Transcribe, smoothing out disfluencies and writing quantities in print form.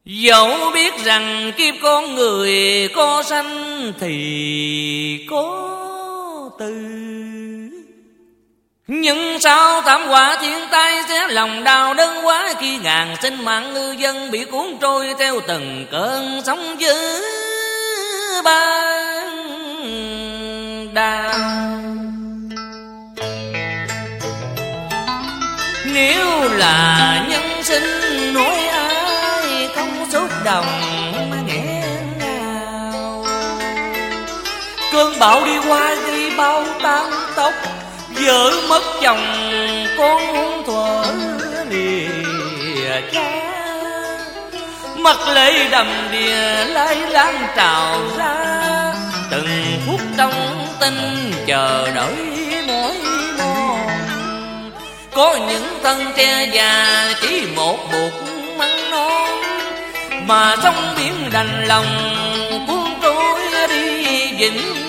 Dẫu biết rằng kiếp con người có sanh thì có từ, nhưng sao thảm họa thiên tai sẽ lòng đau đớn quá, khi ngàn sinh mạng ngư dân bị cuốn trôi theo từng cơn sóng dữ ban đào. Nếu là nhân sinh nỗi ai không xúc động nghẹn ngào, cơn bão đi qua gây bao tan tóc, vợ mất chồng con uống thuở lìa cha, mắt lệ đầm đìa lái lan trào ra, từng phút trong tinh chờ đợi mỏi mòn. Có những thân tre già chỉ một bụt măng non, mà sông biển đành lòng cuốn trôi đi vĩnh